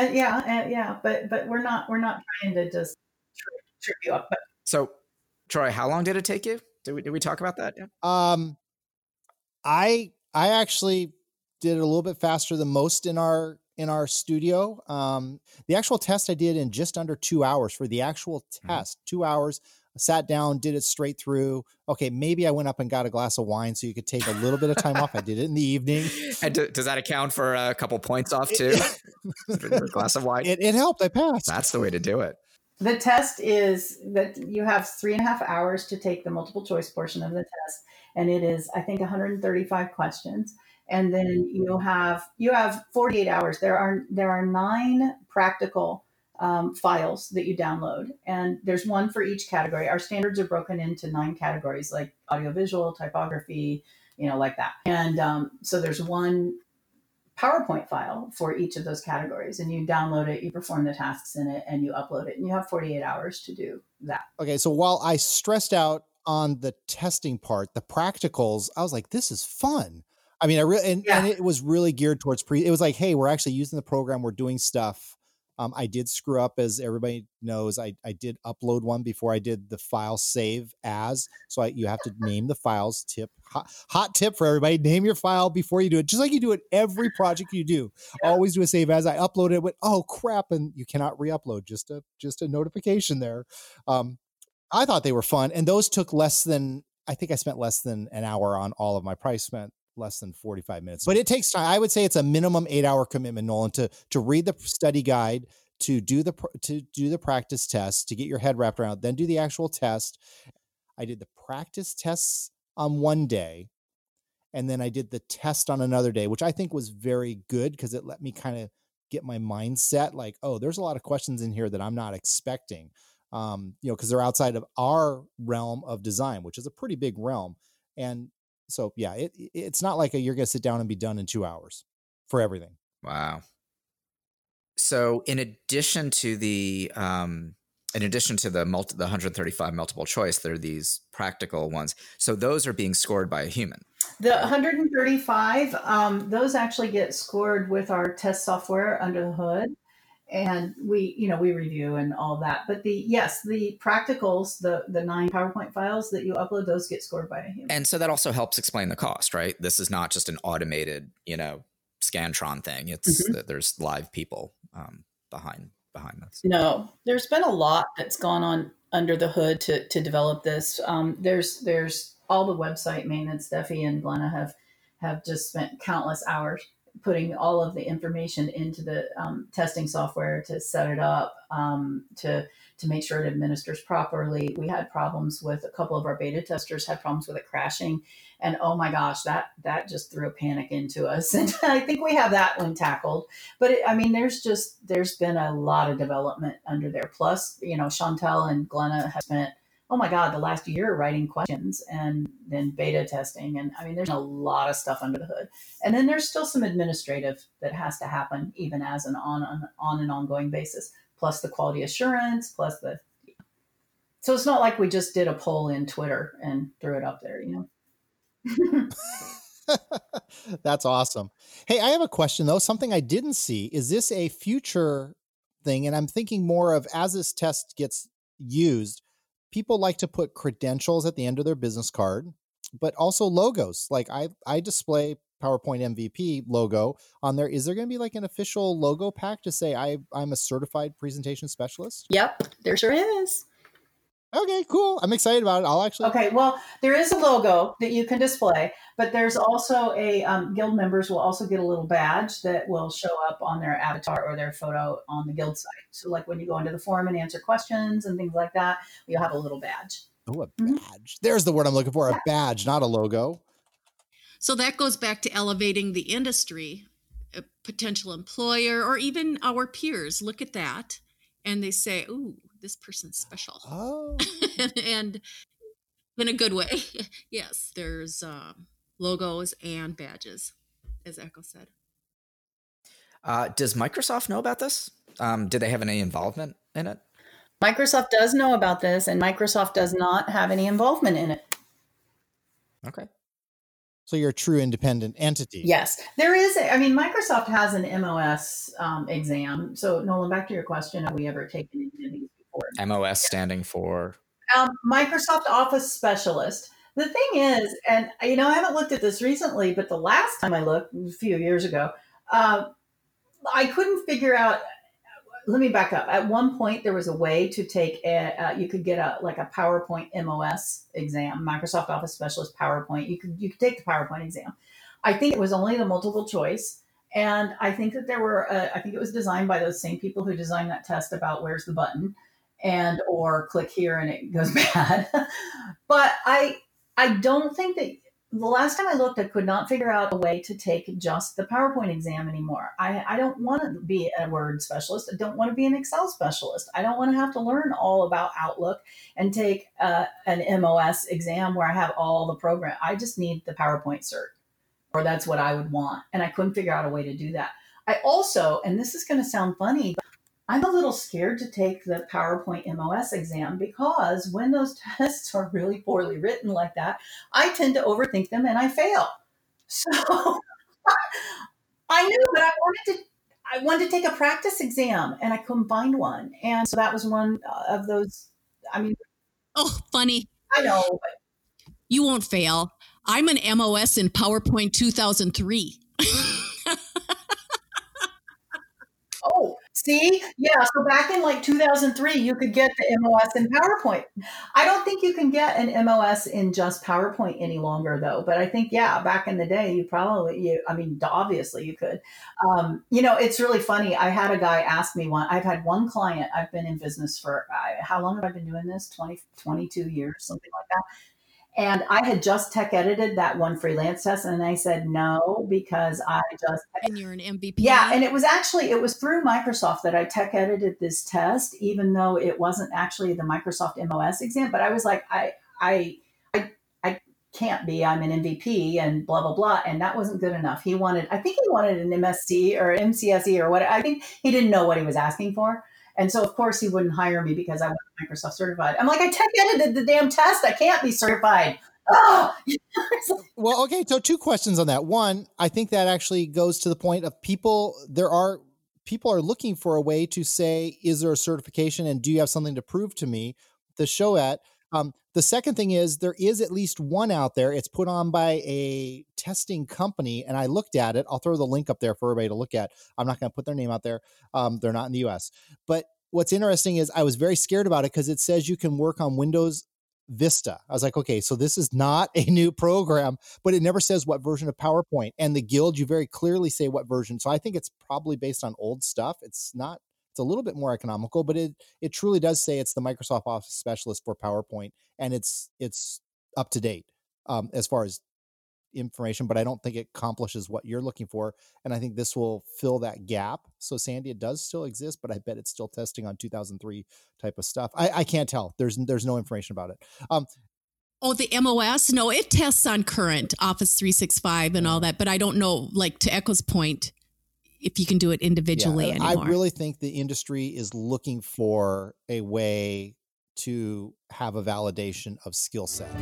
we're not trying to just trip you up. But. So, Troy, how long did it take you? Did we talk about that? Yeah. I actually did it a little bit faster than most in our studio. The actual test I did in just under 2 hours for the actual test, 2 hours. sat down, did it straight through. Okay, maybe I went up and got a glass of wine so you could take a little bit of time off. I did it in the evening. And does that account for a couple points off too? A glass of wine? It helped. I passed. That's the way to do it. The test is that you have 3.5 hours to take the multiple choice portion of the test. And it is, I think, 135 questions. And then you have 48 hours. There are 9 practical files that you download, and there's one for each category. Our standards are broken into 9 categories, like audiovisual, typography, like that. And so there's one PowerPoint file for each of those categories, and you download it, you perform the tasks in it, and you upload it, and you have 48 hours to do that. Okay, so while I stressed out on the testing part, the practicals, I was like, this is fun. I mean, and it was really geared towards it was like, hey, we're actually using the program, we're doing stuff. I did screw up, as everybody knows. I did upload one before I did the file save as. So you have to name the files. Hot tip for everybody: name your file before you do it, just like you do it every project you do. Yeah. Always do a save as. I uploaded it, went, oh crap, and you cannot re-upload. Just a notification there. I thought they were fun, and those took less than. I think I spent less than an hour on all of my price. Spent less than 45 minutes, but it takes time. I would say it's a minimum 8-hour commitment, Nolan, to read the study guide, to do the practice test, to get your head wrapped around, then do the actual test. I did the practice tests on one day, and then I did the test on another day, which I think was very good because it let me kind of get my mindset like, oh, there's a lot of questions in here that I'm not expecting, because they're outside of our realm of design, which is a pretty big realm. And so, yeah, it's not like you're going to sit down and be done in 2 hours for everything. Wow. So in addition to the 135 multiple choice, there are these practical ones. So those are being scored by a human. The 135, those actually get scored with our test software under the hood. And we review and all that. But the practicals, the 9 PowerPoint files that you upload, those get scored by a human. And so that also helps explain the cost, right? This is not just an automated, Scantron thing. It's there's live people behind this. No, there's been a lot that's gone on under the hood to develop this. There's all the website maintenance. Steffi and Glenna have just spent countless hours putting all of the information into the testing software to set it up, to make sure it administers properly. We had problems with a couple of our beta testers had problems with it crashing, and oh my gosh, that just threw a panic into us. And I think we have that one tackled. But there's been a lot of development under there. Plus, Chantel and Glenna have spent, oh my God, the last year writing questions and then beta testing. And I mean, there's a lot of stuff under the hood. And then there's still some administrative that has to happen even as an on an ongoing basis, plus the quality assurance, so it's not like we just did a poll in Twitter and threw it up there, That's awesome. Hey, I have a question though, something I didn't see. Is this a future thing? And I'm thinking more of, as this test gets used, people like to put credentials at the end of their business card, but also logos. Like I display PowerPoint MVP logo on there. Is there going to be like an official logo pack to say I'm a certified presentation specialist? Yep, there sure is. Okay, cool. I'm excited about it. Okay, well, there is a logo that you can display, but there's also a guild members will also get a little badge that will show up on their avatar or their photo on the guild site. So like when you go into the forum and answer questions and things like that, you'll have a little badge. Oh, a badge. There's the word I'm looking for, a badge, not a logo. So that goes back to elevating the industry. A potential employer or even our peers look at that and they say, ooh, this person's special. Oh. And in a good way. Yes, there's logos and badges, as Echo said. Does Microsoft know about this? Do they have any involvement in it? Microsoft does know about this, and Microsoft does not have any involvement in it. Okay. So you're a true independent entity. Yes, there is. Microsoft has an MOS exam. So Nolan, back to your question, have we ever taken any of these before? MOS standing for? Microsoft Office Specialist. The thing is, and I haven't looked at this recently, but the last time I looked, a few years ago, I couldn't figure out let me back up. At one point, there was a way to take you could get a PowerPoint MOS exam, Microsoft Office Specialist PowerPoint. You could take the PowerPoint exam. I think it was only the multiple choice, and I think that I think it was designed by those same people who designed that test about where's the button, and or click here and it goes bad. But I don't think that. The last time I looked, I could not figure out a way to take just the PowerPoint exam anymore. I don't want to be a Word specialist. I don't want to be an Excel specialist. I don't want to have to learn all about Outlook and take an MOS exam where I have all the program. I just need the PowerPoint cert, or that's what I would want. And I couldn't figure out a way to do that. I also, and this is going to sound funny, but I'm a little scared to take the PowerPoint MOS exam because when those tests are really poorly written like that, I tend to overthink them and I fail. So I knew that I wanted to take a practice exam and I couldn't find one. And so that was one of those. I mean, oh, funny. I know. But you won't fail. I'm an MOS in PowerPoint 2003. Oh, see? Yeah. So back in like 2003, you could get the MOS in PowerPoint. I don't think you can get an MOS in just PowerPoint any longer, though. But I think, yeah, back in the day, obviously you could. It's really funny. I had a guy ask me I've had one client. I've been in business for, how long have I been doing this? 22 years, something like that. And I had just tech edited that one freelance test. And I said, no, because and you're an MVP. Yeah. And it was through Microsoft that I tech edited this test, even though it wasn't actually the Microsoft MOS exam. But I was like, I can't be, I'm an MVP and blah, blah, blah. And that wasn't good enough. I think he wanted an MSc or MCSE or what. I think he didn't know what he was asking for. And so, of course, he wouldn't hire me because I wasn't Microsoft certified. I'm like, I tech edited the damn test. I can't be certified. Oh! Well, okay. So 2 questions on that. One, I think that actually goes to the point of people are looking for a way to say, is there a certification and do you have something to prove to me to show at? The second thing is there is at least one out there. It's put on by a testing company, and I looked at it. I'll throw the link up there for everybody to look at. I'm not going to put their name out there. They're not in the US. But what's interesting is I was very scared about it because it says you can work on Windows Vista. I was like, okay, so this is not a new program, but it never says what version of PowerPoint. And the Guild, you very clearly say what version. So I think it's probably based on old stuff. It's a little bit more economical, but it truly does say it's the Microsoft Office Specialist for PowerPoint, and it's up to date as far as information, but I don't think it accomplishes what you're looking for. And I think this will fill that gap. So Sandy, it does still exist, but I bet it's still testing on 2003 type of stuff. I can't tell. There's no information about it. The MOS? No, it tests on current Office 365 and all that, but I don't know, like to Echo's point, if you can do it individually anymore. I really think the industry is looking for a way to have a validation of skill set.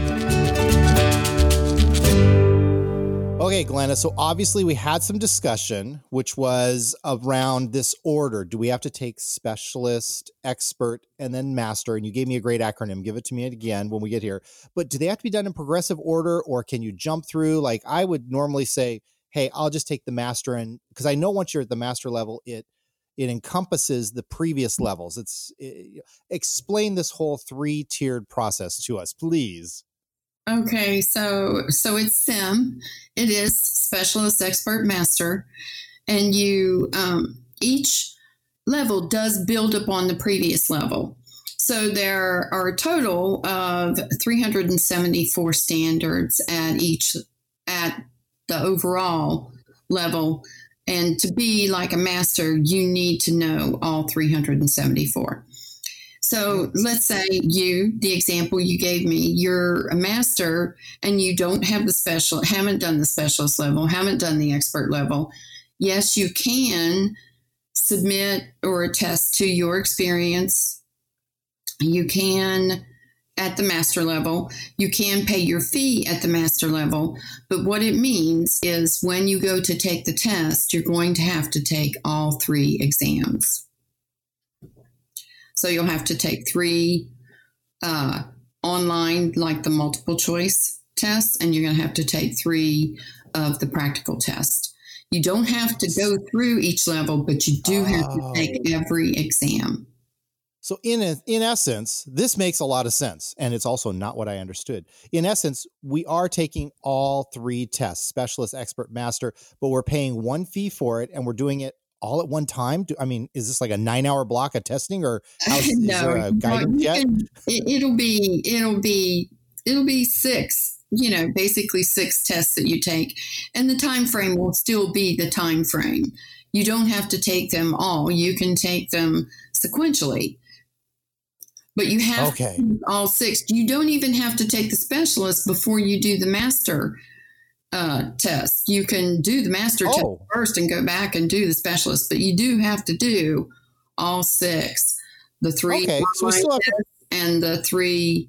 Okay, Glenna, so obviously we had some discussion, which was around this order. Do we have to take specialist, expert, and then master? And you gave me a great acronym. Give it to me again when we get here. But do they have to be done in progressive order, or can you jump through? Like I would normally say, hey, I'll just take the master, and because I know once you're at the master level, it encompasses the previous levels. Explain this whole 3-tiered process to us, please. Okay, so it's SIM. It is Specialist, Expert, Master, and you each level does build upon the previous level. So there are a total of 374 standards at the overall level. And to be like a master, you need to know all 374. So let's say the example you gave me, you're a master and you don't have haven't done the specialist level, haven't done the expert level. Yes, you can submit or attest to your experience. You can at the master level, you can pay your fee at the master level, but what it means is when you go to take the test, you're going to have to take all 3 exams. So you'll have to take 3 online, like the multiple choice tests, and you're going to have to take 3 of the practical test. You don't have to go through each level, but you do have to take every exam. So in essence, this makes a lot of sense, and it's also not what I understood. In essence, we are taking all 3 tests, specialist, expert, master, but we're paying one fee for it, and we're doing it all at one time. Is this like a 9-hour block of testing, or is there a guidance yet? It'll be 6, basically 6 tests that you take, and the time frame will still be the time frame. You don't have to take them all. You can take them sequentially. But you have to do all 6. You don't even have to take the specialist before you do the master test. You can do the master test first and go back and do the specialist, but you do have to do all 6. The 3 so we still have to- and the 3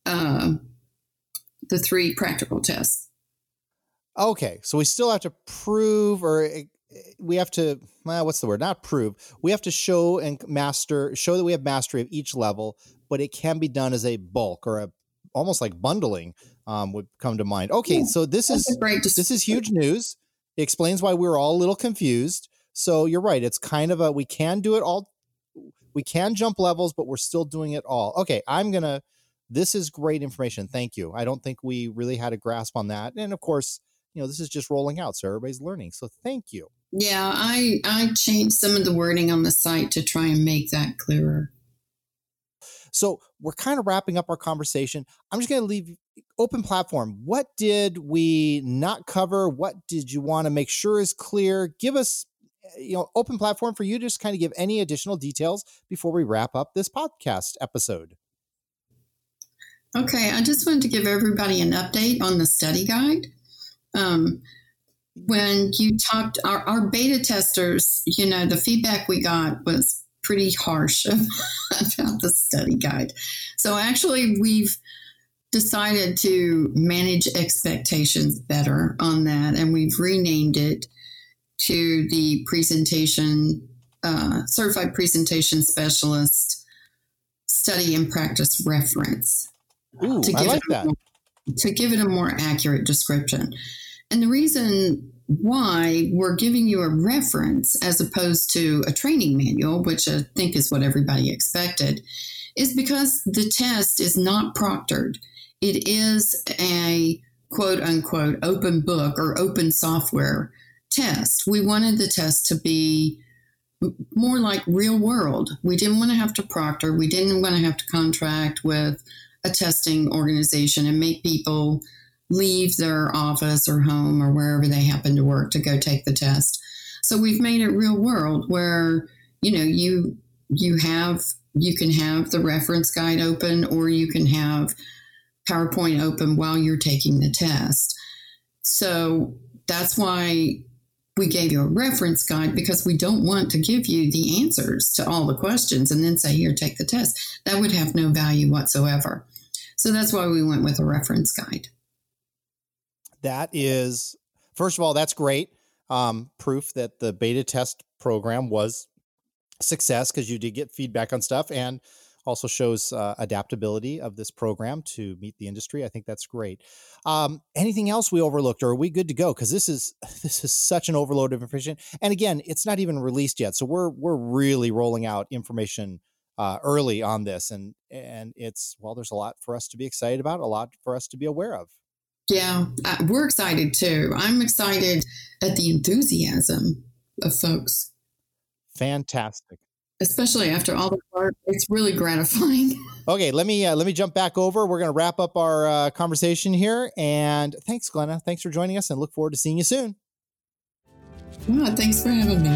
practical tests. Okay, so we still have to prove, or we have to, what's the word? Not prove. We have to show that we have mastery of each level, but it can be done as a bulk, or almost like bundling would come to mind. Okay, so this is huge news. It explains why we were all a little confused. So you're right. It's kind of we can do it all. We can jump levels, but we're still doing it all. Okay, this is great information. Thank you. I don't think we really had a grasp on that. And of course, this is just rolling out, so everybody's learning. So thank you. Yeah, I changed some of the wording on the site to try and make that clearer. So we're kind of wrapping up our conversation. I'm just going to leave open platform. What did we not cover? What did you want to make sure is clear? Give us, open platform for you to just kind of give any additional details before we wrap up this podcast episode. Okay, I just wanted to give everybody an update on the study guide. When you talked, our beta testers, the feedback we got was pretty harsh about the study guide. So actually, we've decided to manage expectations better on that, and we've renamed it to the Certified Presentation Specialist Study and Practice Reference. Ooh, I like that. To give it a more accurate description. And the reason why we're giving you a reference as opposed to a training manual, which I think is what everybody expected, is because the test is not proctored. It is a quote unquote open book or open software test. We wanted the test to be more like real world. We didn't want to have to proctor. We didn't want to have to contract with a testing organization and make people leave their office or home or wherever they happen to work to go take the test. So we've made it real world where, you can have the reference guide open, or you can have PowerPoint open while you're taking the test. So that's why we gave you a reference guide, because we don't want to give you the answers to all the questions and then say, here, take the test. That would have no value whatsoever. So that's why we went with a reference guide. That is, first of all, that's great. Proof that the beta test program was success, because you did get feedback on stuff, and also shows adaptability of this program to meet the industry. I think that's great. Anything else we overlooked, or are we good to go? Because this is such an overload of information. And again, it's not even released yet. So we're really rolling out information early on this. And it's, there's a lot for us to be excited about, a lot for us to be aware of. Yeah, we're excited too. I'm excited at the enthusiasm of folks. Fantastic. Especially after all the work, it's really gratifying. Okay, let me jump back over. We're going to wrap up our conversation here. And thanks, Glenna. Thanks for joining us, and look forward to seeing you soon. Yeah, thanks for having me.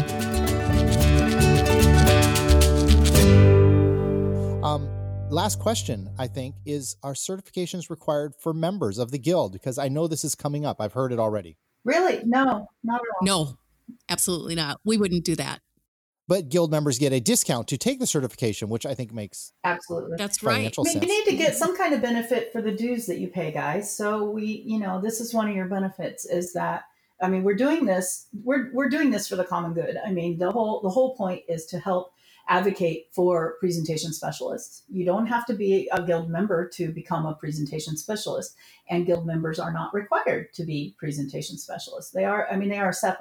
Last question, I think, is, are certifications required for members of the Guild? Because I know this is coming up. I've heard it already. Really? No, not at all. No, absolutely not. We wouldn't do that. But Guild members get a discount to take the certification, which I think makes absolutely that's right. Financial sense. You need to get some kind of benefit for the dues that you pay, guys. So this is one of your benefits, is that, we're doing this. We're doing this for the common good. The whole point is to help advocate for presentation specialists. You don't have to be a Guild member to become a presentation specialist, and Guild members are not required to be presentation specialists. They are separate.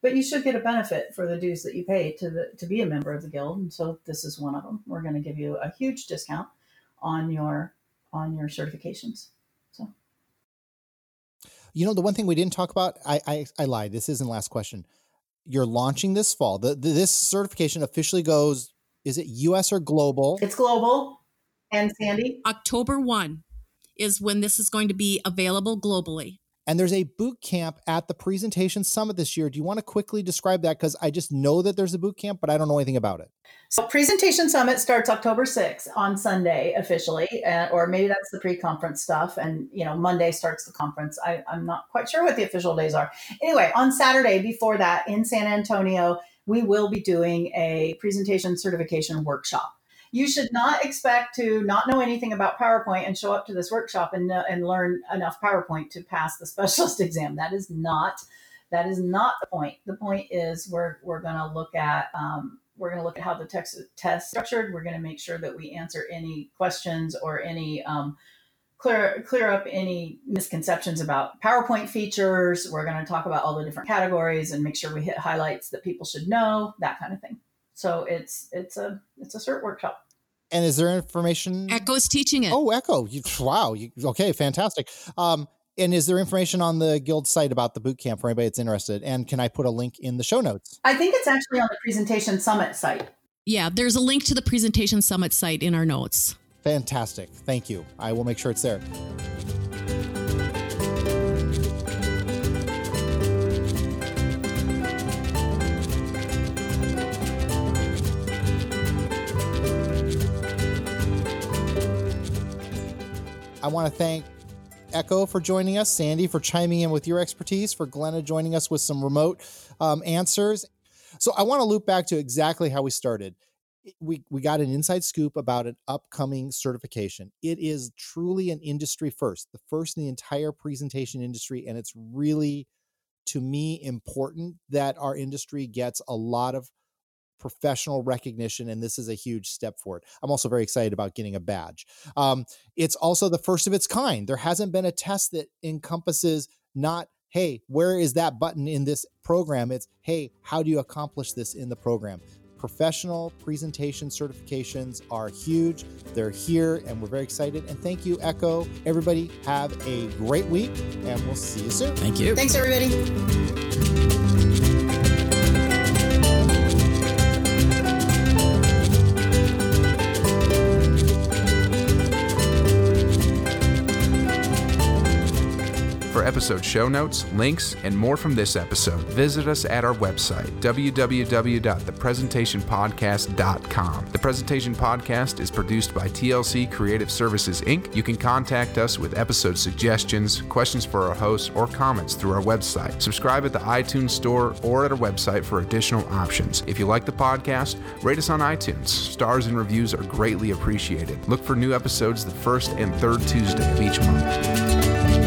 but you should get a benefit for the dues that you pay to be a member of the guild. And so this is one of them. We're going to give you a huge discount on your certifications. So, you know, the one thing we didn't talk about, I lied. This isn't the last question. You're launching this fall. This certification officially goes, is it US or global? It's global. And Sandy? October 1 is when this is going to be available globally. And there's a boot camp at the Presentation Summit this year. Do you want to quickly describe that? Because I just know that there's a boot camp, but I don't know anything about it. So Presentation Summit starts October 6th on Sunday officially, or maybe that's the pre-conference stuff. And, you know, Monday starts the conference. I'm not quite sure what the official days are. Anyway, on Saturday before that in San Antonio, we will be doing a presentation certification workshop. You should not expect to not know anything about PowerPoint and show up to this workshop and learn enough PowerPoint to pass the specialist exam. That is not the point. The point is we're going to look at how the test is structured. We're going to make sure that we answer any questions or any clear up any misconceptions about PowerPoint features. We're going to talk about all the different categories and make sure we hit highlights that people should know, that kind of thing. So it's a cert workshop. And is there information? Echo's teaching it. Oh, Echo. Wow. Okay, fantastic. And is there information on the Guild site about the boot camp for anybody that's interested? And can I put a link in the show notes? I think it's actually on the Presentation Summit site. Yeah, there's a link to the Presentation Summit site in our notes. Fantastic. Thank you. I will make sure it's there. I want to thank Echo for joining us, Sandy for chiming in with your expertise, for Glenna joining us with some remote answers. So I want to loop back to exactly how we started. We got an inside scoop about an upcoming certification. It is truly an industry first, the first in the entire presentation industry. And it's really, to me, important that our industry gets a lot of professional recognition, and this is a huge step forward. I'm also very excited about getting a badge. It's also the first of its kind. There hasn't been a test that encompasses not, hey, where is that button in this program? It's, hey, how do you accomplish this in the program? Professional presentation certifications are huge. They're here, and we're very excited. And thank you, Echo. Everybody have a great week, and we'll see you soon. Thank you. Thanks, everybody. For episode show notes, links, and more from this episode, visit us at our website, www.thepresentationpodcast.com. The Presentation Podcast is produced by TLC Creative Services, Inc. You can contact us with episode suggestions, questions for our hosts, or comments through our website. Subscribe at the iTunes Store or at our website for additional options. If you like the podcast, rate us on iTunes. Stars and reviews are greatly appreciated. Look for new episodes the first and third Tuesday of each month.